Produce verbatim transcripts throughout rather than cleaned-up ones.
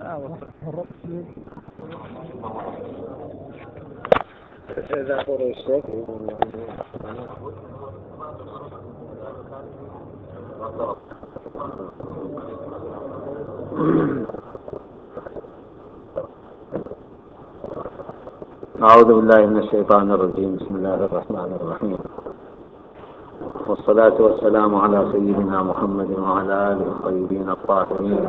إذا قرأ الشيخ أعوذ بالله من الشيطان الرجيم. بسم الله الرحمن الرحيم، والصلاة والسلام على سيدنا محمد وعلى آله الطيبين الطاهرين.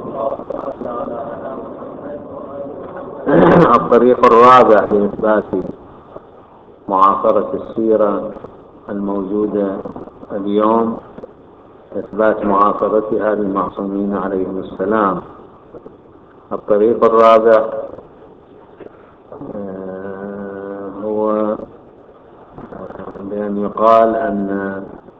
الطريق الرابع لإثبات معاصرة السيرة الموجودة اليوم، إثبات معاصرتها للمعصومين عليهم السلام. الطريق الرابع هو بأن يقال أن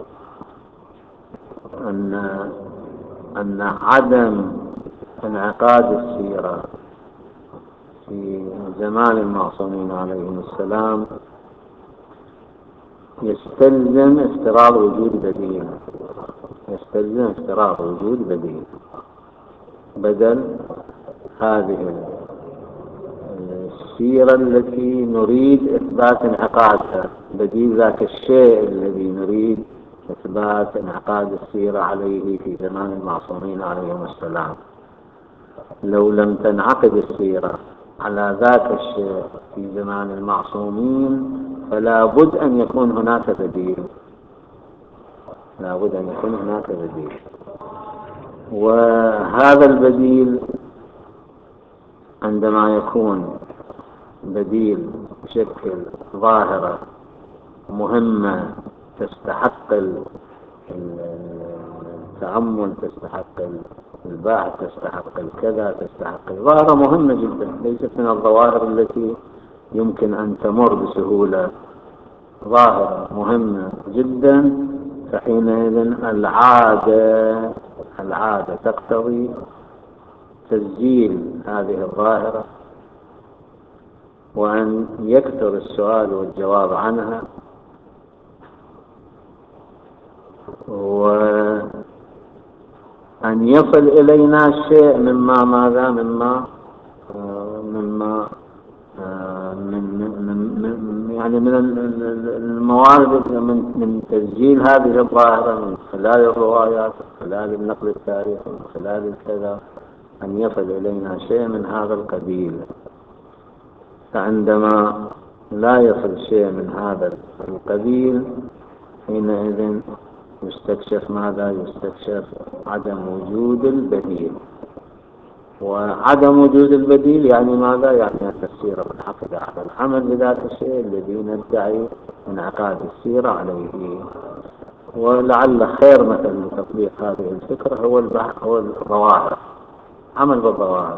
أن أن عدم انعقاد السيرة في زمان المعصومين عليهم السلام يستلزم افتراض وجود بديل، يستلزم افتراض وجود بديل بدل هذه السيرة التي نريد إثبات انعقادها، بديل ذاك الشيء الذي نريد إثبات انعقاد السيرة عليه في زمان المعصومين عليهم السلام. لو لم تنعقد السيرة على ذاك الشيء في زمان المعصومين فلا بد أن يكون هناك بديل، لا بد أن يكون هناك بديل. وهذا البديل عندما يكون بديل بشكل ظاهرة مهمة تستحق التأمل، تستحق الباحث، تستحق الكذا، تستحق ظاهرة مهمة جدا، ليست من الظواهر التي يمكن أن تمر بسهولة، ظاهرة مهمة جدا. فحينئذ العادة العادة تقتضي تسجيل هذه الظاهرة وأن يكثر السؤال والجواب عنها، وأن يصل إلينا شيء مما ماذا مما مما من من يعني من الموارد من من تسجيل هذه الظاهرة من خلال الروايات، من خلال النقل التاريخي، من خلال الكذا، أن يصل إلينا شيء من هذا القبيل. فعندما لا يصل شيء من هذا القبيل حينئذ يستكشف ماذا؟ يستكشف عدم وجود البديل. وعدم وجود البديل يعني ماذا؟ يعني أن السيرة منعقدة على العمل بذات الشيء الذي ندعي انعقاد السيرة عليه. ولعل خير مثل لتطبيق هذه الفكرة هو البحث هو الظواهر، عمل بالظواهر.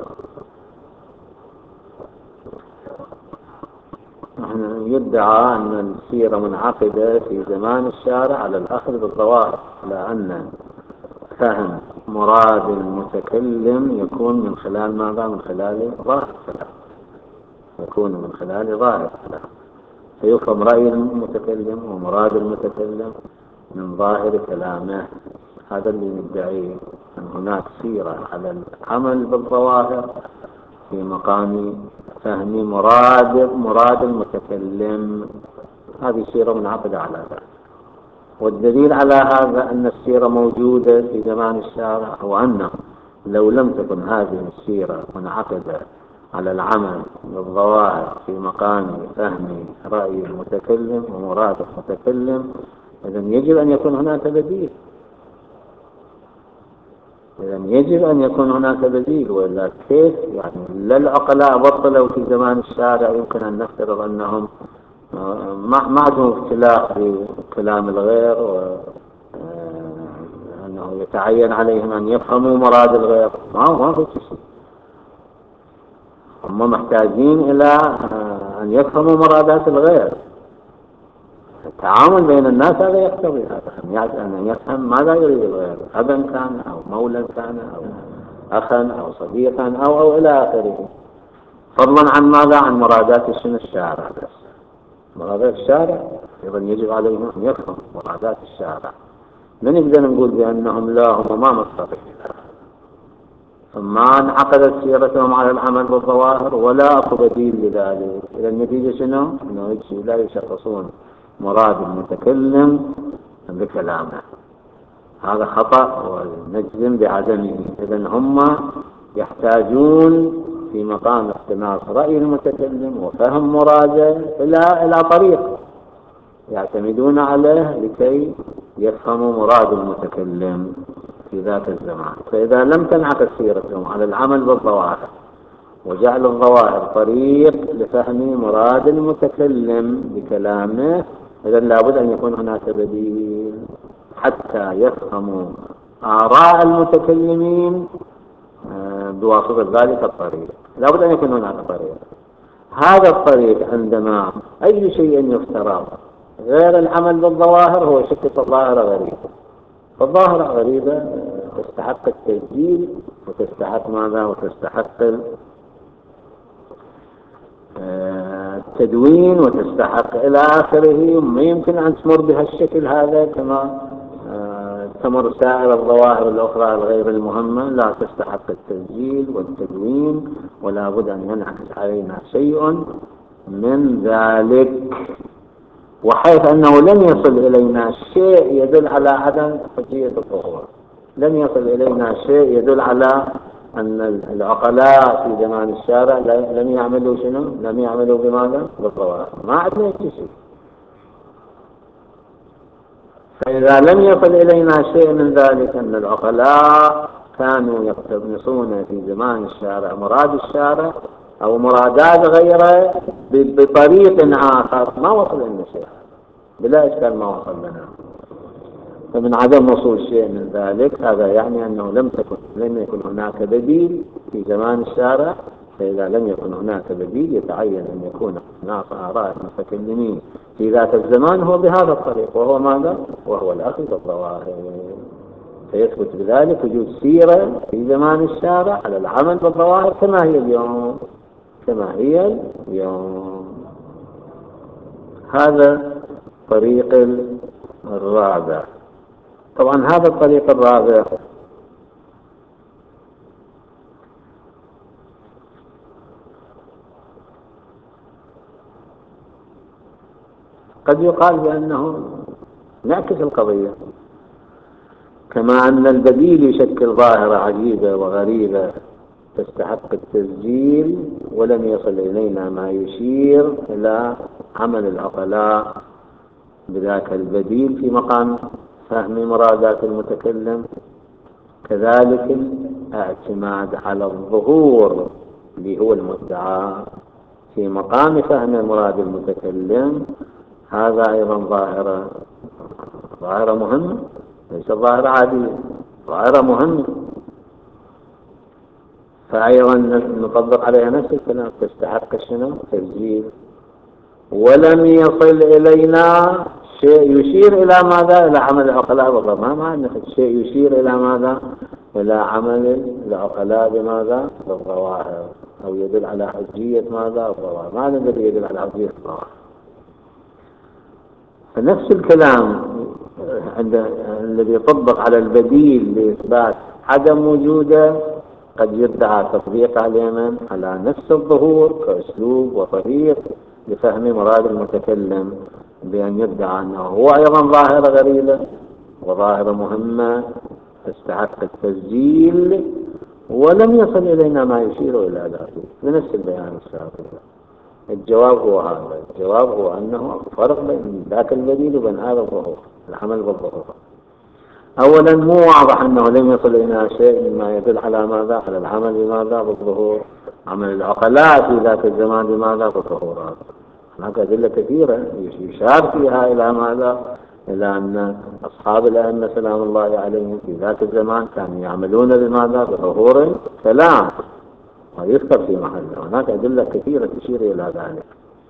يدعى أن السيرة منعقدة في زمان الشارع على الأخذ بالظواهر، لأن فهم مراد المتكلم يكون من خلال ماذا؟ من خلال ظاهر الكلام، يكون من خلال ظاهر الكلام، فيفهم رأي المتكلم ومراد المتكلم من ظاهر كلامه. هذا اللي ندعيه، أن هناك سيرة على العمل بالظواهر في مقام فهم مراد مراد المتكلم، هذه سيرة منعقدة على ذلك. والدليل على هذا أن السيرة موجودة في زمان الشارع هو أنه لو لم تكن هذه السيرة منعقدة على العمل بالظواهر في مقام فهم رأي المتكلم ومراد المتكلم، إذن يجب أن يكون هناك بديل، إذن يجب أن يكون هناك بديل. وإلا كيف يعني؟ لا العقلاء بطلوا في زمان الشارع يمكن أن نفترض أنهم ما عندهم اختلاف في كلام الغير، وأنه يتعين عليهم أن يفهموا مراد الغير. ما هو ما في شيء، هم محتاجين إلى أن يفهموا مرادات الغير. التعامل بين الناس هذا يقتضي هذا، أن يفهم ماذا يريد الغير، أبا كان أو مولا كان أو أخا أو صديقا أو أو إلى آخره، فضلا عن ماذا؟ عن مرادات الشن الشارع. بس مرادات الشارع أيضا يجب عليهم أن يفهم مرادات الشارع. من نقدر نقول بأنهم لا هم ما مستطيعين، ما انعقدت سيرتهم على العمل بالظواهر ولا أكو بديل لذلك. إذا النتيجة شنو؟ أنه لا يشخصون مراد المتكلم بكلامه، هذا خطأ ونجزم بعدمه. إذا هم يحتاجون في مقام اقتناص رأي المتكلم وفهم مراده إلى إلى طريق يعتمدون عليه لكي يفهموا مراد المتكلم في ذات الزمان. فإذا لم تنعكس سيرتهم على العمل بالظواهر وجعل الظواهر طريق لفهم مراد المتكلم بكلامه، إذا لابد أن يكون هناك بديل حتى يفهموا آراء المتكلمين بواسطة ذلك الطريق. لابد أن يكون هناك طريق. هذا الطريق عندما أي شيء يفترض غير العمل بالظواهر هو شكل ظاهرة غريبة. فالظاهرة غريبة تستحق التسجيل وتستحق ماذا؟ وتستحق التدوين وتستحق إلى آخره. ما يمكن أن تمر بها الشكل هذا كما تمر سائر الظواهر الأخرى الغير المهمة. لا تستحق التسجيل والتدوين، ولا بد أن ينعكس علينا شيء من ذلك، وحيث أنه لم يصل إلينا شيء يدل على عدم حجية الظهور. لم يصل إلينا شيء يدل على أن العقلاء في زمان الشارع لم يعملوا شنو؟ لم يعملوا بماذا؟ بالظواهر. ما عندنا شيء. فإذا لم يصل إلينا شيء من ذلك أن العقلاء كانوا يقتبسون في زمان الشارع مراد الشارع أو مرادات غيره بطريق آخر، ما وصل لنا شيء، بلا إشكال ما وصل لنا. فمن عدم وصول شيء من ذلك هذا يعني أنه لم تكن لم يكن هناك بديل في زمان الشارع. فإذا لم يكن هناك بديل يتعين أن يكون هناك آراء المتكلمين في ذات الزمان هو بهذا الطريق، وهو ماذا؟ وهو الأخذ بالظواهر. فيثبت بذلك وجود سيرة في زمان الشارع على العمل بالظواهر كما هي اليوم، كما هي اليوم. هذا طريق الرابع. طبعا هذا الطريق الرابع قد يقال بأنه نعكس القضية، كما أن البديل يشكل ظاهرة عجيبة وغريبة تستحق التسجيل ولم يصل إلينا ما يشير إلى عمل العقلاء بذاك البديل في مقام فهم مرادات المتكلم. كذلك الاعتماد على الظهور اللي هو المدعى في مقام فهم مراد المتكلم، هذا أيضا ظاهرة ظاهرة مهمة، ليس ظاهرة عادية، ظاهرة مهمة. فأيضا نطبق عليها نفس الكلام، تستحق شنو؟ تسجيل. ولم يصل إلينا شيء يشير إلى ماذا؟ إلى عمل العقلاء بالظواهر. ما نأخذ شيء يشير إلى ماذا؟ إلى عمل العقلاء بماذا؟ بالظواهر، أو يدل على حجية ماذا؟ الظواهر. ماذا الذي يدل على حجية الظواهر؟ فنفس الكلام عند الذي يطبق على البديل لإثبات عدم وجوده قد يدعى تطبيق على على نفس الظهور كأسلوب وطريق لفهم مراد المتكلم، بأن يدعى أنه هو أيضا ظاهرة غريبة وظاهرة مهمة تستحق التسجيل ولم يصل إلينا ما يشير إلى ذلك بنفس البيان السابق. الجواب هو هذا، الجواب هو أنه فرق بين ذاك البديل وبين هذا الظهور، العمل بالظهور. أولا مو واضح أنه لم يصل إلى شيء مما يدل على ماذا؟ على العمل بماذا؟ بالظهور. عمل العقلاء في ذاك الزمان بماذا؟ بالظهورات. هناك أدلة كثيرة يشار فيها إلى ماذا؟ إلى أن أصحاب الأئمة سلام الله عليهم في ذاك الزمان كانوا يعملون بماذا؟ بظهور كلام، ويذكر في محله. هناك أدلة كثيرة تشير إلى ذلك،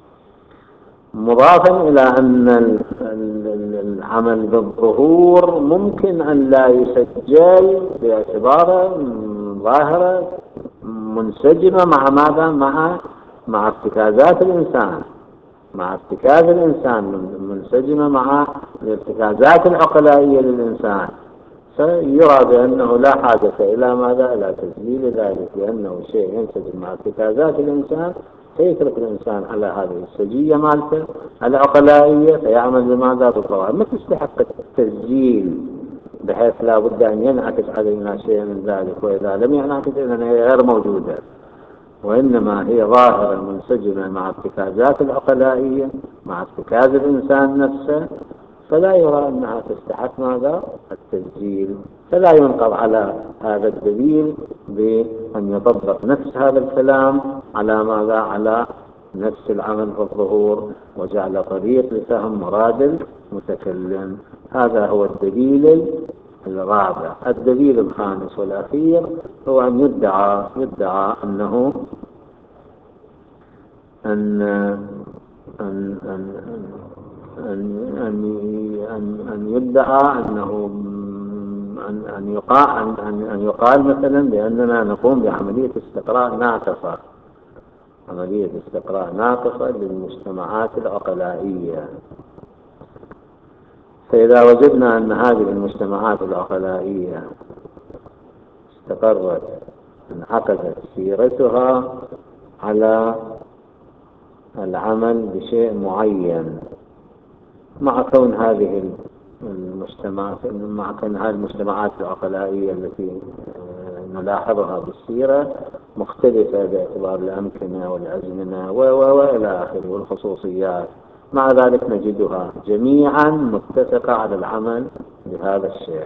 مضافا إلى أن العمل بالظهور ممكن أن لا يسجل باعتباره ظاهرة منسجمة مع ماذا؟ مع مع ارتكازات الإنسان، مع ارتكاز الإنسان منسجمة مع الارتكازات العقلائية للإنسان. فيرى بأنه لا حاجة إلى ماذا؟ إلى تسجيل ذلك، لأنه شيء ينسجم مع ارتكازات الإنسان، فيترك الإنسان على هذه السجية مالته العقلائية، فيعمل بماذا؟ بالظواهر. ما تستحق التسجيل بحيث لا بد أن ينعكس علينا شيء من ذلك، وإذا لم ينعكس إذن هي غير موجودة، وإنما هي ظاهرة منسجمة مع ارتكازات العقلائية، مع ارتكاز الإنسان نفسه، فلا يرى أنها تستحق ماذا؟ التسجيل. فلا ينقض على هذا الدليل بأن يطبق نفس هذا الكلام على ماذا؟ على نفس العمل في الظهور، وجعل طريق لفهم مراد المتكلم. هذا هو الدليل الرابع. الدليل الخامس والأخير هو أن يدعى يدعى أنه أن أن أن أن أن أن يدعى أنه أن أن يقال أن أن يقال مثلا بأننا نقوم بعملية استقراء ناقصة، عملية استقراء ناقصة للمجتمعات العقلائية. فإذا وجدنا أن هذه المجتمعات العقلائية استقرت، انعقدت سيرتها على العمل بشيء معين، مع كون هذه المجتمعات مع كون هذه المجتمعات العقلائية التي نلاحظها بالسيرة مختلفة باعتبار الأمكنة والأزمنة وإلى آخره والخصوصيات، مع ذلك نجدها جميعا متفقة على العمل بهذا الشيء.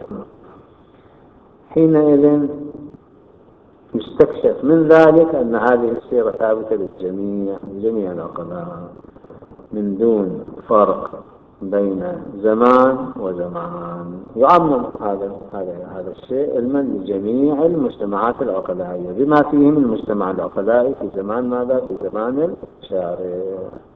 حينئذ يستكشف من ذلك أن هذه السيرة ثابتة للجميع، لجميع العقلاء، من دون فرق بين زمان وزمان. يعمم هذا هذا هذا الشيء علما لجميع المجتمعات العقلائية، بما فيهم المجتمع العقلائي في زمان ماذا؟ في زمان الشارع.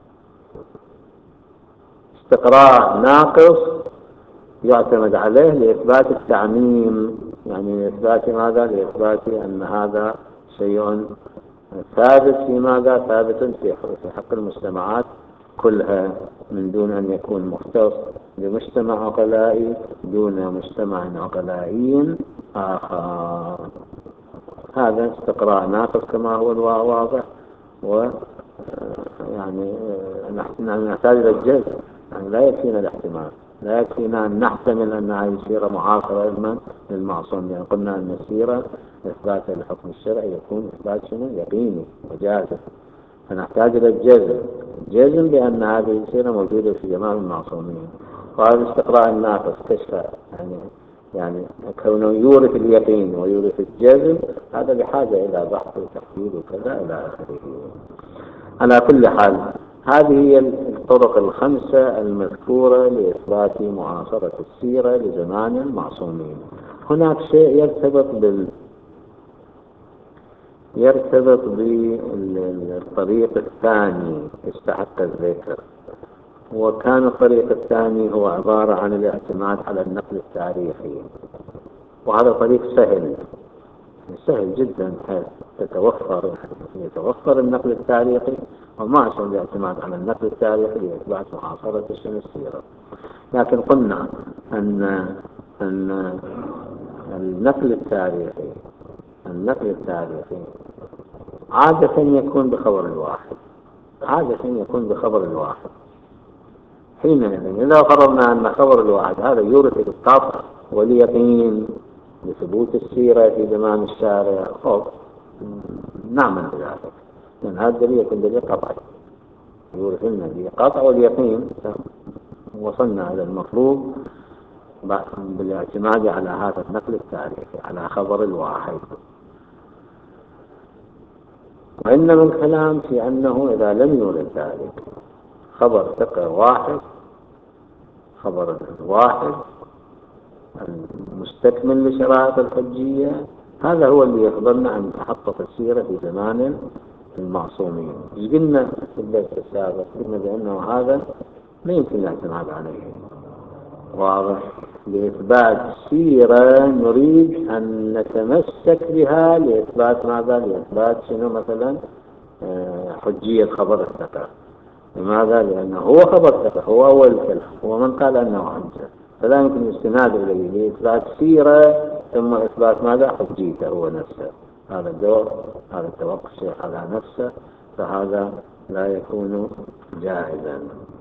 استقراء ناقص يعتمد عليه لإثبات التعميم، يعني لإثبات ماذا؟ لإثبات أن هذا شيء ثابت في ماذا؟ ثابت في حق المجتمعات كلها، من دون أن يكون مختص بمجتمع عقلائي دون مجتمع عقلائي آخر. هذا استقراء ناقص كما هو الواضح، و يعني نحن نحتاج إلى الجزم، يعني لا يكفينا الاحتمال، لا يكفينا أن نحتمل أن هذه السيرة معاصرة علما للمعصوم، يعني قلنا أن السيرة إثبات الحكم الشرعي يكون إثبات شنو؟ يقيني وجازم، فنحتاج إلى الجزم، جزم بأن هذه السيرة موجودة في جميع المعصومين. وهذا الاستقراء الناقص كشف يعني يعني كونه يورث اليقين ويورث الجزم، هذا بحاجة إلى بحث وتحليل وكذا إلى آخره. على كل حال هذه هي الطرق الخمسة المذكورة لإثبات معاصرة السيرة لزمان المعصومين. هناك شيء يرتبط بال يرتبط بالطريق الثاني يستحق الذكر، وكان الطريق الثاني هو عبارة عن الاعتماد على النقل التاريخي، وهذا طريق سهل سهل جدا، حيث تتوفر يتوفر النقل التاريخي، وما أصل الاعتماد على النقل التاريخي لإثبات معاصرة السيرة. لكن قلنا أن أن النقل التاريخي النقل التاريخي عادة يكون بخبر الواحد، عادة يكون بخبر الواحد. حينئذ إذا قررنا أن خبر الواحد هذا يورث القطع واليقين لثبوت السيرة في زمان الشارع، أو نعمل بذلك، لأن هذا الدليل يكون دليل قطعي يورث لنا القطع واليقين. وصلنا إلى المطلوب بالاعتماد على هذا النقل التاريخي على خبر الواحد. وإنما الكلام في أنه إذا لم يورد ذلك خبر ثقة واحد، خبر واحد المستكمل لشرائط الحجية، هذا هو اللي يخبرنا أن تحقق السيرة في زمان المعصومين. قلنا في الدرس السابق قلنا بأنه هذا ما يمكن الاعتماد عليه، واضح؟ لإثبات سيرة نريد أن نتمسك بها لإثبات ماذا؟ لإثبات شنو مثلا؟ حجية خبر الثقة. لماذا؟ لأنه هو خبر ثقة، هو أول كلام، هو من قال أنه حجة، فلا يمكن الاستناد إليه لإثبات سيرة ثم إثبات ماذا؟ حجيته هو نفسه. هذا الدور، هذا التوقف الشيخ على نفسه، فهذا لا يكون جائزا.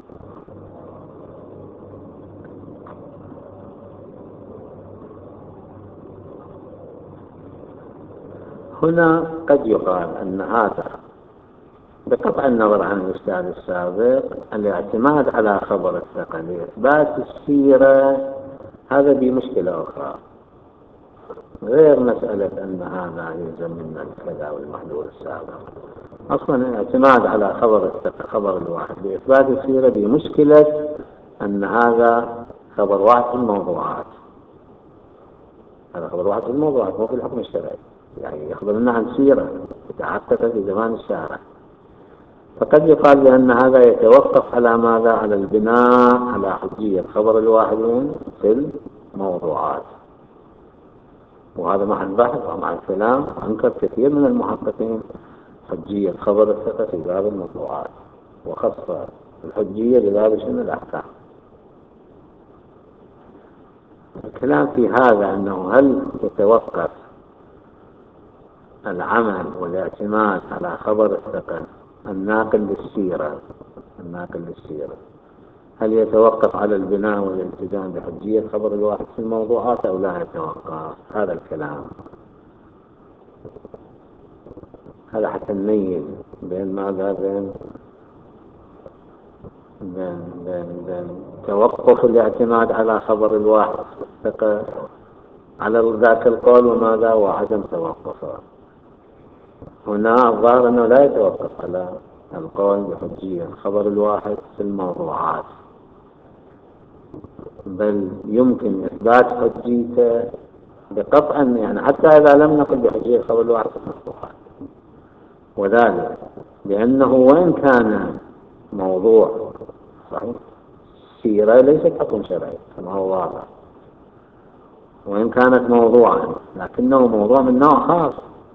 هنا قد يقال أن هذا بقطع النظر عن الأستاذ السابق الاعتماد على خبر الثقة لإثبات السيرة هذا بمشكلة أخرى غير مسألة أن هذا يلزم منا الكذا والمحذور السابق. أصلا الاعتماد على خبر الثقة خبر الواحد لإثبات السيرة بمشكلة أن هذا خبر واحد في الموضوعات. هذا خبر واحد في الموضوعات مو في الحكم الشرعي، يعني يخبرنا عن سيرة تحققت في زمان الشارع. فقد يقال بأن هذا يتوقف على ماذا؟ على البناء على حجية خبر الواحدين في الموضوعات، وهذا مع البحث ومع الكلام أنكر كثير من المحققين حجية خبر الثقة في باب الموضوعات، وخص الحجية بباب شنو الأحكام. الكلام في هذا أنه هل يتوقف العمل والاعتماد على خبر الثقة الناقل للسيرة الناقل للسيرة هل يتوقف على البناء والالتزام بحجية خبر الواحد في الموضوعات أو لا يتوقف؟ هذا الكلام هذا حتى نميز بين ماذا؟ بين بين بين بين توقف الاعتماد على خبر الواحد الثقة على ذاك القول وماذا؟ وعدم توقفه. هنا الظاهر أنه لا يتوقف على القول بحجية خبر الواحد في الموضوعات، بل يمكن إثبات حجيته بقطع، يعني حتى إذا لم نقل بحجية خبر الواحد في الموضوعات، وذلك لأنه وإن كان موضوع صحيح السيرة ليست حكم شرعي كما هو واضح، وإن كانت موضوعا لكنه موضوع من نوع خاص،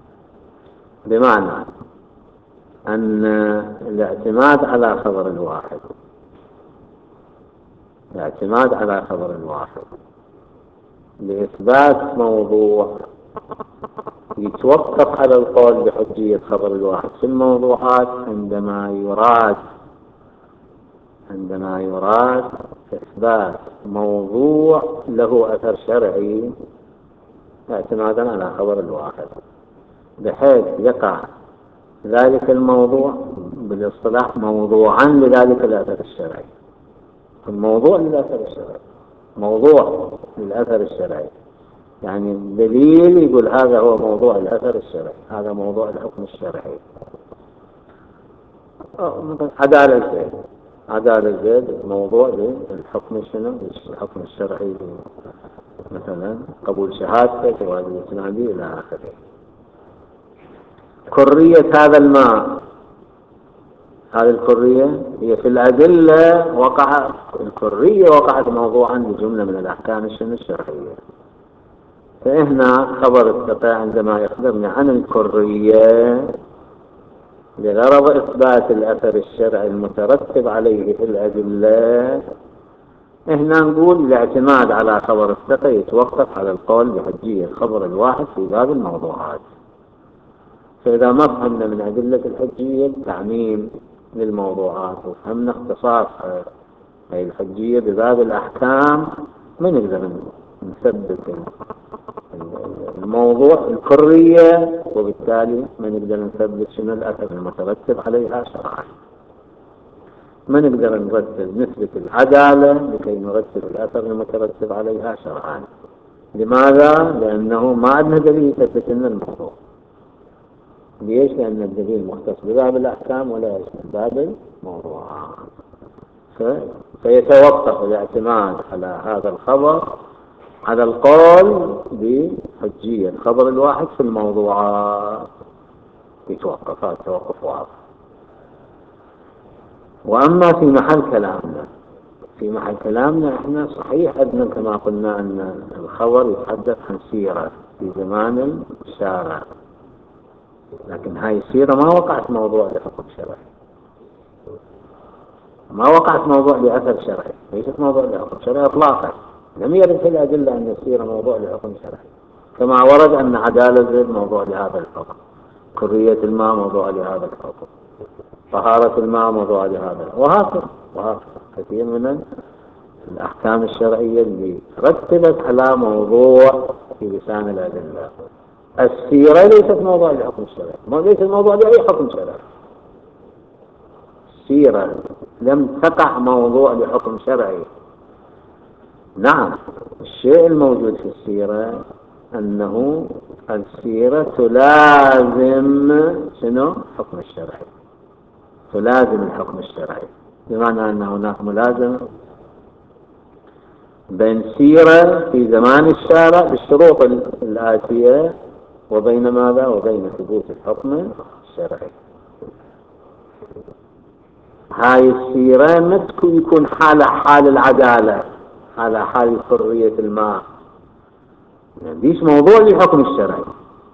بمعنى أن الاعتماد على خبر الواحد الاعتماد على خبر الواحد لإثبات موضوع يتوقف على القول بحجية خبر الواحد في الموضوعات عندما يراد عندما يراد إثبات موضوع له أثر شرعي اعتمادا على خبر الواحد، بحيث يقع ذلك الموضوع بالاصطلاح موضوعا لذلك الأثر الشرعي. الموضوع للأثر الشرعي موضوع للأثر الشرعي، يعني دليل يقول هذا هو موضوع الأثر الشرعي، هذا موضوع الحكم الشرعي. عدالة زيد عدالة زيد موضوع للحكم شنو؟ الحكم الشرعي، مثلا قبول شهادته جواز الإسلام إلى آخره. كرية هذا الماء، هذه الكرية هي في الأدلة وقع الكرية وقعت موضوعا لجملة من الأحكام الشرعية. فإحنا خبر الثقة عندما يخبرنا عن الكرية لغرض إثبات الأثر الشرعي المترتب عليه في الأدلة، إحنا نقول الاعتماد على خبر الثقة يتوقف على القول بحجية خبر الواحد في باب الموضوعات. فإذا ما فهمنا من أدلة الحجية التعميم للموضوعات وفهمنا اختصاص أي الحجية بباب الأحكام، ما نقدر نثبت الموضوع الكرية، وبالتالي ما نقدر نثبت شنو الأثر المترتب عليها شرعا. ما نقدر نرتب نثبت العدالة لكي نرتب الأثر المترتب عليها شرعا. لماذا؟ لأنه ما عندنا دليل يثبت لنا الموضوع. ليش؟ لأن الدليل مختص بباب الأحكام ولا يشمل باب الموضوع. فيتوقف الاعتماد على هذا الخبر على القول بحجية خبر الواحد في الموضوعات، يتوقف هذا توقف واضح. وأما في محل كلامنا في محل كلامنا احنا صحيح أدنى كما قلنا أن الخبر يتحدث عن سيرة في زمان الشارع، لكن هاي السيرة ما وقعت موضوع لحكم شرعي، ما وقعت موضوع لأثر شرعي، ليست موضوع لحكم شرعي إطلاقا. لم يرد في الأدلة أن السيرة موضوع لحكم شرعي، كما ورد أن عدالة زيد موضوع لهذا الحكم، كرية الماء موضوع لهذا الحكم، طهارة الماء موضوع لهذا، وهكذا وهكذا كثير من الأحكام الشرعية اللي رتبت على موضوع في لسان الأدلة. السيرة ليست موضوع لحكم الشرعي، ما ليست موضوع لأي حكم شرعي. السيرة لم تقع موضوع لحكم شرعي. نعم، الشيء الموجود في السيرة أنه السيرة تلازم شنو؟ الحكم الشرعي، تلازم الحكم الشرعي، بمعنى أن هناك ملازمة بين سيرة في زمان الشارع بالشروط الآتية وبين ماذا؟ وبين ثبوت الحكم الشرعي. هاي السيرة ما يكون حال حال العدالة، على حال حرية الماء، ليش موضوع للحكم الشرعي،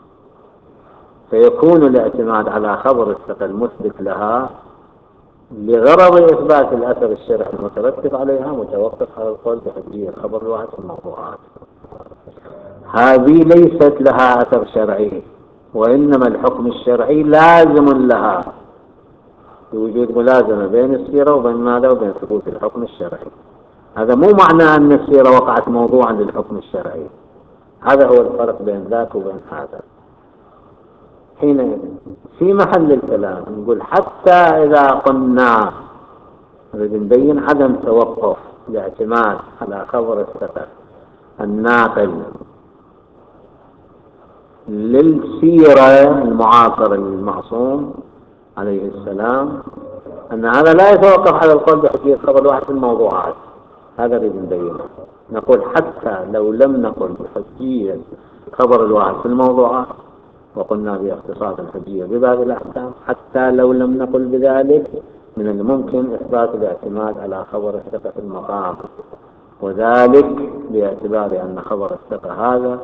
فيكون الاعتماد على خبر الثقة المثبت لها لغرض إثبات الأثر الشرعي المترتب عليها متوقف على القول بحجية الخبر الواحد في الموضوعات. هذه ليست لها أثر شرعي، وإنما الحكم الشرعي لازم لها، بوجود ملازمة بين السيرة وبين ماذا؟ وبين ثبوت الحكم الشرعي. هذا مو معنى أن السيرة وقعت موضوعا للحكم الشرعي، هذا هو الفرق بين ذاك وبين هذا. حين في محل الكلام نقول حتى إذا قلنا نريد نبين عدم توقف الاعتماد على خبر الثقة الناقل للسيرة المعاصرة للمعصوم عليه السلام، أن هذا لا يتوقف على القول بحجية خبر الواحد في الموضوعات. هذا نريد نبينه، نقول حتى لو لم نقل بحجية خبر الواحد في الموضوعات، وقلنا باختصاص الحجية بباب الأحكام، حتى لو لم نقل بذلك من الممكن إثبات الاعتماد على خبر الثقة في المقام، وذلك باعتبار أن خبر الثقة هذا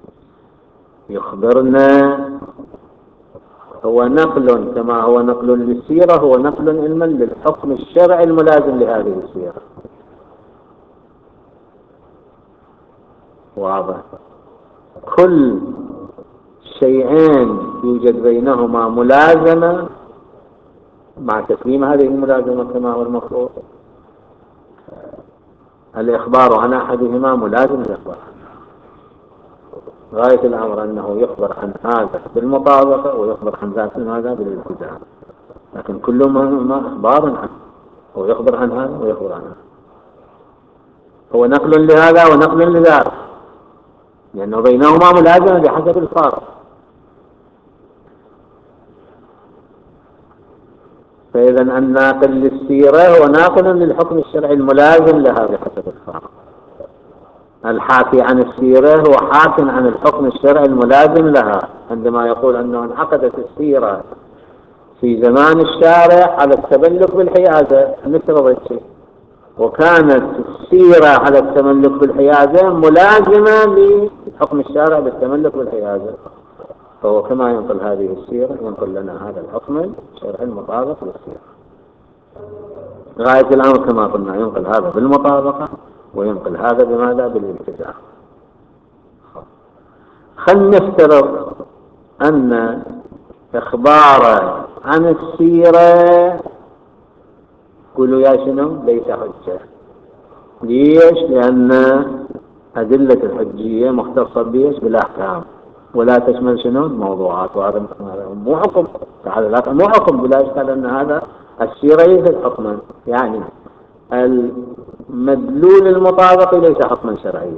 يخبرنا هو نقل، كما هو نقل للسيرة، هو نقل علما للحكم الشرعي الملازم لهذه السيرة. واضح؟ كل شيئين يوجد بينهما ملازمة مع تسليم هذه الملازمة كما هو المفروض، الإخبار عن أحدهما ملازم الإخبار، غاية الأمر أنه يخبر عن هذا بالمطابقة ويخبر عن ذاك هذا بالالتزام، لكن كل ما إخبار عنه، هو يخبر عن هذا ويخبر عن هذا، هو نقل لهذا ونقل لذاك، لأنه بينهما ملازمة بحسب الفارق. فإذا الناقل للسيرة هو ناقل للحكم الشرعي الملازم لها بحسب الفارق، الحاكي عن السيرة هو حاكٍ عن الحكم الشرعي الملازم لها، عندما يقول أنه انعقدت السيرة في زمان الشارع على التملك بالحيازة نفترض شيء، وكانت السيرة على التملك بالحيازة ملازمة لحكم الشارع بالتملك بالحيازة، فهو كما ينقل هذه السيرة ينقل لنا هذا الحكم الشرعي المطابق للسيرة. غاية الأمر كما قلنا ينقل هذا بالمطابقة وينقل هذا بماذا؟ بالالتزام. خل نفترض أن إخبار عن السيرة قولوا يا شنو ليس حجة. ليش؟ لأن أدلة الحجية مختصة بيش بالأحكام ولا تشمل شنو الموضوعات، وهذا مو حكم، تعالى لا مو حكم بلا إشكال أن هذا السيرة ليست حكما، يعني المدلول المطابق ليس حكما شرعيا.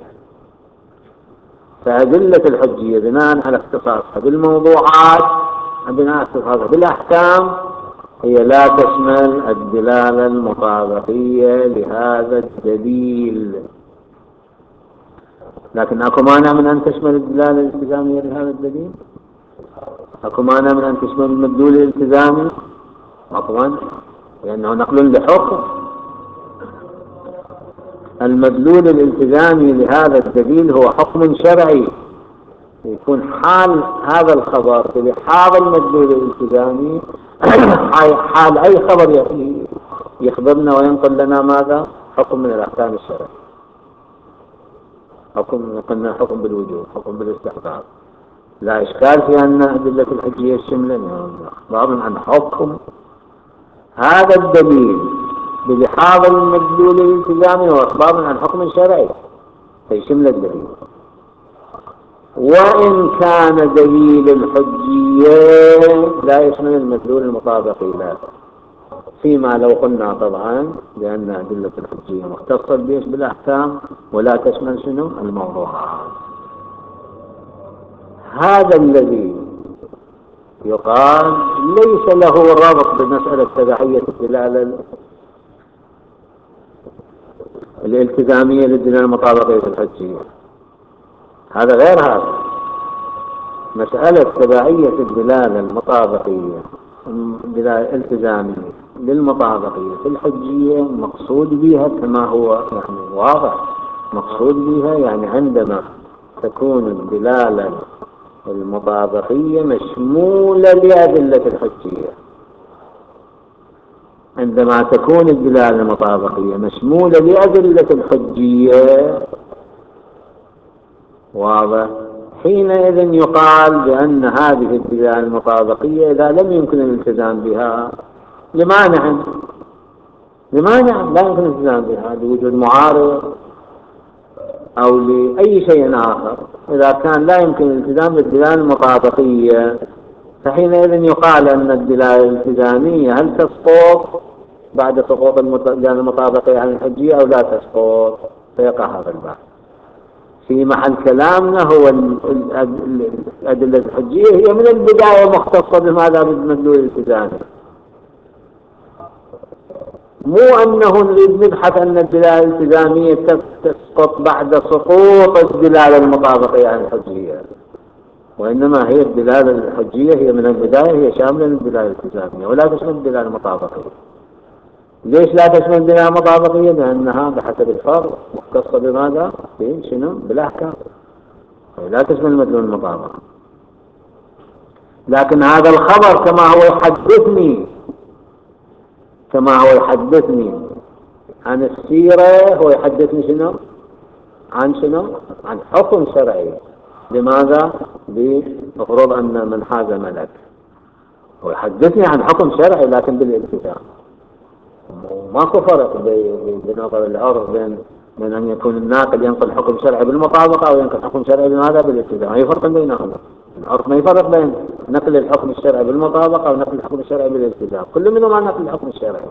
فأدلة الحجية بناء على اختصاصها بالموضوعات بناء على اختصاصها بالأحكام هي لا تشمل الدلالة المطابقية لهذا الدليل، لكن أكو مانع من أن تشمل الدلالة الالتزامية لهذا الدليل؟ أكو مانع من أن تشمل المدلول الالتزامي؟ أكو مانع، لأنه نقل لحكم. المدلول الالتزامي لهذا الدليل هو حكم شرعي، يكون حال هذا الخبر بحال المدلول الالتزامي حال أي خبر يخبرنا وينقل لنا ماذا؟ حكم من الأحكام الشرعية. حكم قلنا حكم بالوجوب، حكم بالاستحباب، لا إشكال في أن أدلة الحجية الشملة أخبار عن حكم. هذا الدليل بلحاظ المدلول الالتزامي هو أخبار عن حكم شرعي فيشمل الدليل. وإن كان دليل الحجية لا يشمل المدلول المطابق له، فيما لو قلنا طبعا لأن أدلة الحجية مختصة بيش بالأحكام ولا تشمل شنو الموضوعات. هذا الذي يقال ليس له رابط بمسألة تبعية الدلالة الالتزامية للدلالة المطابقية الحجية، هذا غير هذا. مسألة تبعية الدلالة المطابقية الدلالة الالتزامية للمطابقية في الحجية مقصود بها كما هو يعني واضح، مقصود بها يعني عندما تكون الدلالة المطابقية مشمولة لأدلة الحجية، عندما تكون الدلالة المطابقية مشمولة لأدلة الحجية واضح، حينئذ يقال بأن هذه الدلالة المطابقية إذا لم يمكن الالتزام بها لمانع لمانع لا يمكن الالتزام بها لوجود معارض أو لأي شيء آخر، إذا كان لا يمكن الالتزام بالدلالة المطابقية فحينئذ يقال أن الدلالة الالتزامية هل تسقط بعد سقوط الدلالة المطابقية عن الحجية أو لا تسقط، فيقع هذا البحث. في محل كلامنا هو الأدلة الحجية هي من البداية مختصة بماذا بالمدلول الالتزامي، مو أنه نريد نبحث أن الدلالة الالتزامية تسقط بعد سقوط الدلالة المطابقية عن الحجية، وإنما هي الدلالة الحجية هي من البداية هي شاملة للدلالة الالتزامية ولا تشمل الدلالة المطابقية. ليش لا تشمل الدلالة المطابقية؟ لأنها بحسب الفرض مختصة بماذا؟ شنو؟ بالأحكام، لا تشمل المدلول المطابق. لكن هذا الخبر كما هو يحدثني كما هو يحدثني عن السيرة هو يحدثني شنو؟ عن شنو؟ عن حكم شرعي. لماذا؟ بمفروض أن من حاز ملك هو يحدثني عن حكم شرعي لكن بالالتزام، ماكو فرق بنظر العرف بين من أن يكون الناقل ينقل حكم شرعي بالمطابقة أو ينقل حكم شرعي بماذا؟ بالالتزام. أي فرق بينهما؟ العرف ما يفرق بين نقل الحكم الشرعي بالمطابقة أو نقل الحكم الشرعي بالالتزام، كل منهما نقل الحكم الشرعي.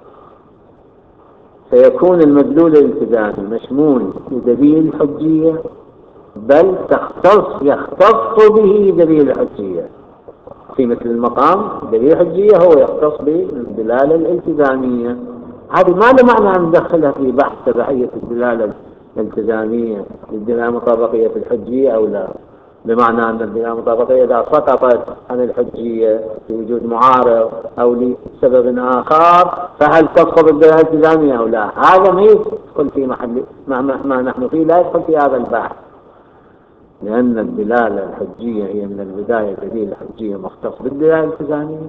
فيكون المدلول الالتزامي مشمول بدليل الحجية بل تختص يختص به دليل الحجية. في مثل المقام دليل الحجية هو يختص بالدلالة الالتزامية، هذه ما له معنى أن ندخلها في بحث تبعية الدلالة الالتزامية للدلالة المطابقية في الحجية أو لا، بمعنى أن الدلالة المطابقية إذا سقطت عن الحجية لوجود معارض أو لسبب آخر فهل تسقط الدلالة الالتزامية أو لا، هذا ما يدخل في محل ما, ما نحن فيه، لا يدخل في هذا البحث، لأن الدلالة الحجية هي من البداية دليل الحجية مختص بالدلالة الالتزامية،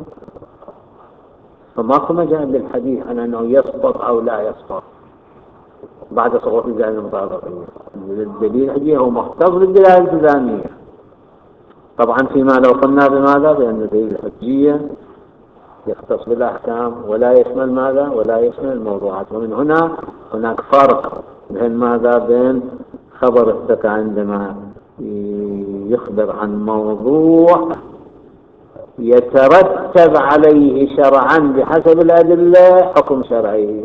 فماكو مجال للحديث عن أنه يسقط أو لا يسقط بعد سقوط الدلالة المطابقية. الدليل الحجية هو مختص بالدلالة الالتزامية. طبعا فيما لو قلنا بماذا؟ بأن الدليل الحجية يختص بالأحكام ولا يشمل ماذا؟ ولا يشمل الموضوعات. ومن هنا هناك فرق بين ماذا؟ بين خبر الثقة عندما يخبر عن موضوع يترتب عليه شرعا بحسب الأدلة حكم شرعي،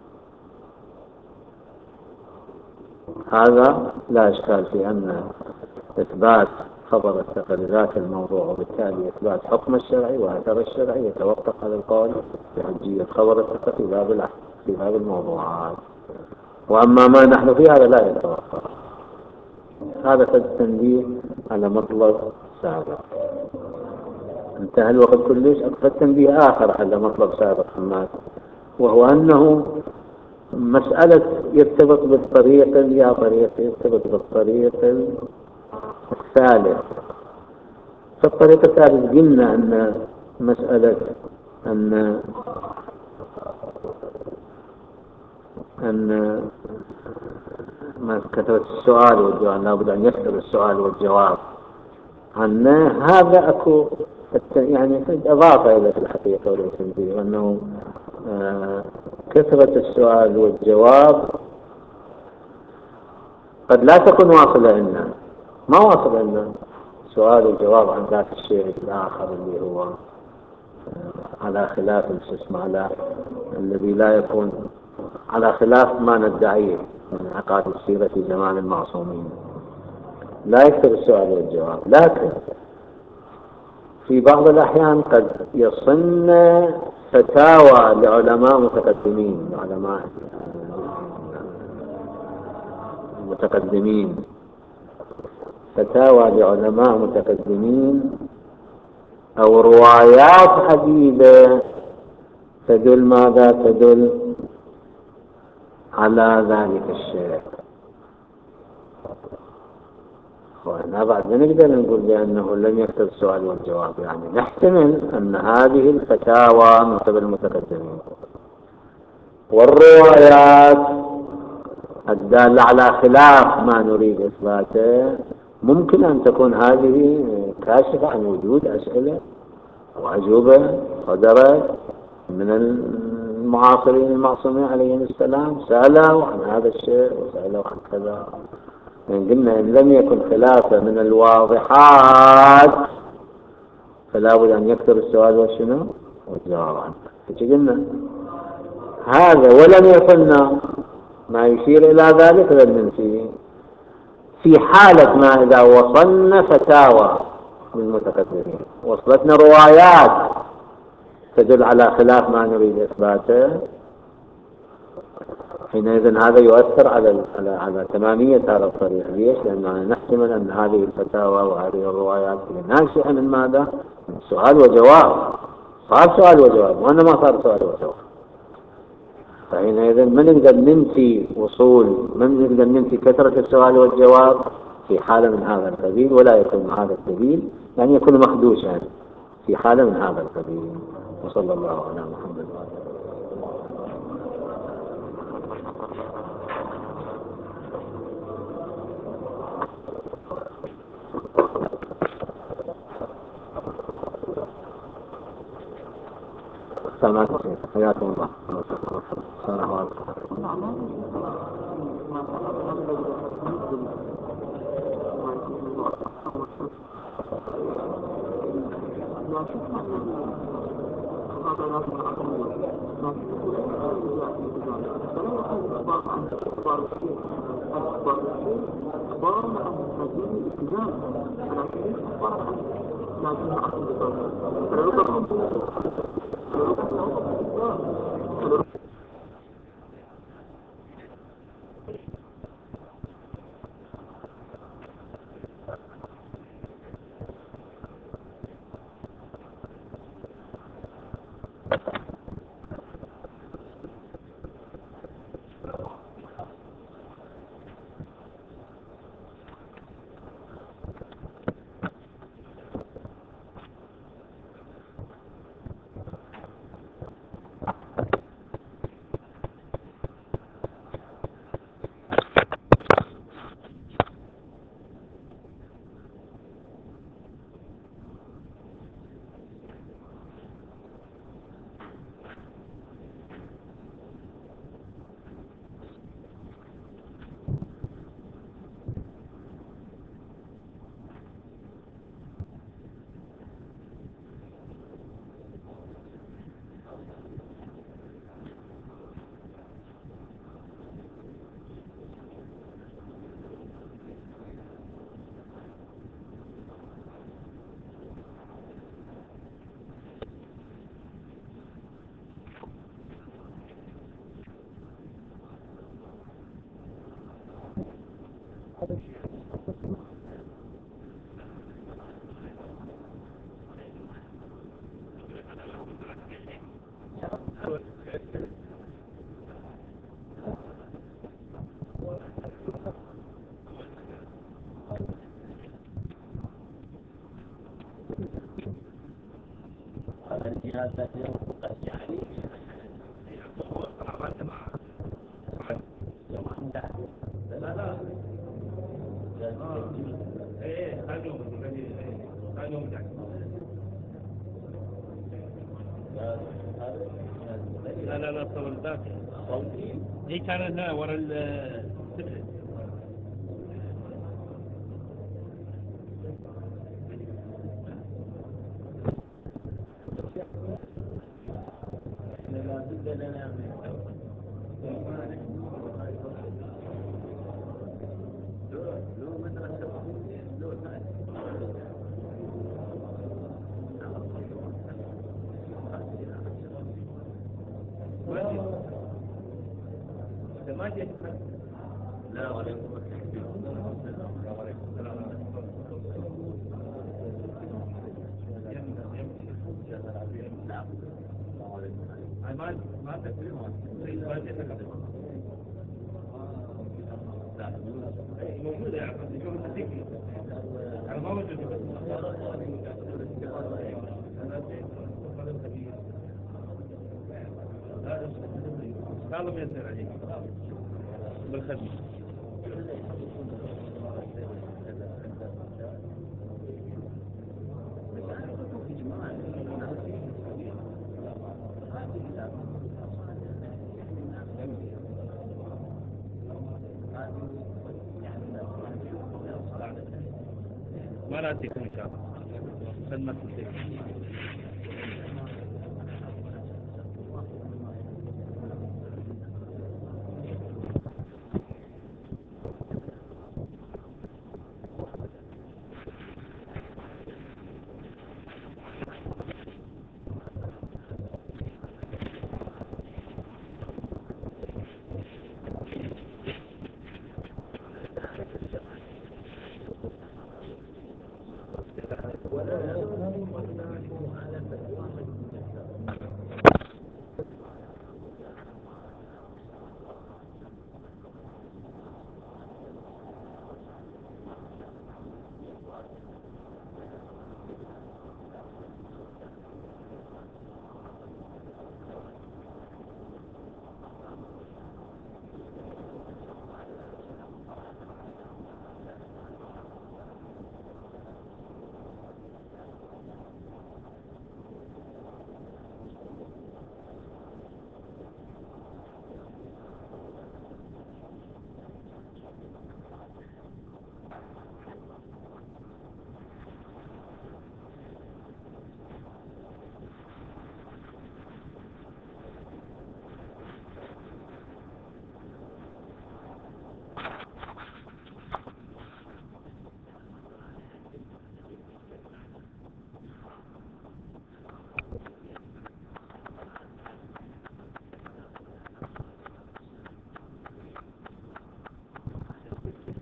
هذا لا إشكال في أن إثبات خبر الثقة لذات الموضوع وبالتالي إثبات حكم الشرعي وأثر الشرعي يتوقف على القول بحجية خبر الثقة في باب في باب الموضوعات. وأما ما نحن فيه هذا لا يتوقف. هذا التنبيه على مطلب سابق. انتهى الوقت كلش. أكثر تنبيه آخر على مطلب سابق حماد، وهو أنه مسألة يرتبط بالطريق يا طريق يرتبط بالطريق الثالث. في الطريق الثالث قلنا أن مسألة أن أن ما كثرة السؤال والجواب، لابد أن يكثر السؤال والجواب عنه. هذا أكو يعني إضافة إلى الحقيقة والتنبيه، وأنه آه كثرة السؤال والجواب قد لا تكون واصلة لنا، ما واصلة لنا سؤال وجواب عن ذات الشيء الآخر اللي هو على خلاف الجسم، على الذي لا يكون على خلاف ما ندعيه من عقائد السيرة في زمان المعصومين. لا يكثر السؤال والجواب، لكن في بعض الأحيان قد يصن فتاوى لعلماء متقدمين، علماء متقدمين فتاوى لعلماء متقدمين أو روايات عديدة تدل ماذا؟ تدل على ذلك الشيء. وهنا بعد ما نقدر نقول بأنه لم يكثر السؤال والجواب، يعني نحتمل أن هذه الفتاوى من قبل المتقدمين والروايات الدالة على خلاف ما نريد إثباته ممكن أن تكون هذه كاشفة عن وجود أسئلة وأجوبة صدرت من المعاصرين المعصومين عليهم السلام، سألوا عن هذا الشيء وسألوا عن كذا. يعني قلنا إن لم يكن خلافة من الواضحات فلا بد أن يكثر السؤال والشنو والجواب عنه. فقلنا هذا ولم يكن ما يشير إلى ذلك لم فيه في حالة ما إذا وصلنا فتاوى للمتقدمين، وصلتنا روايات تدل على خلاف ما نريد إثباته، حينئذ هذا يؤثر على على على تمامية هذا الطريق. ليش؟ لأننا نحتمل أن هذه الفتاوى وهذه الروايات ناشئة من ماذا؟ من سؤال وجواب. صار سؤال وجواب وأنا ما صار سؤال وجواب، فحينئذ من نقدر ننفي وصول، من نقدر ننفي كثرة السؤال والجواب في حالة من هذا القبيل، ولا يكون هذا القبيل يعني يكون مخدوشا في حالة من هذا القبيل. وصلى الله على محمد وعلى سلامات حياكم الله. السلام عليكم. لا لا ايه خلوا خلوا لا لا لا صور ذاك هي كانت هنا ورا السفر. لا بد لنا من لو مدرسة لو ما جيت لا وعليكم السلام. ما ما تكلم ما تكلم موجودة يعني بس شو بتديك أنا ما وجدت بس قالوا بيصير عليك بالخدمة. ما لا تكون إن شاء الله خدمة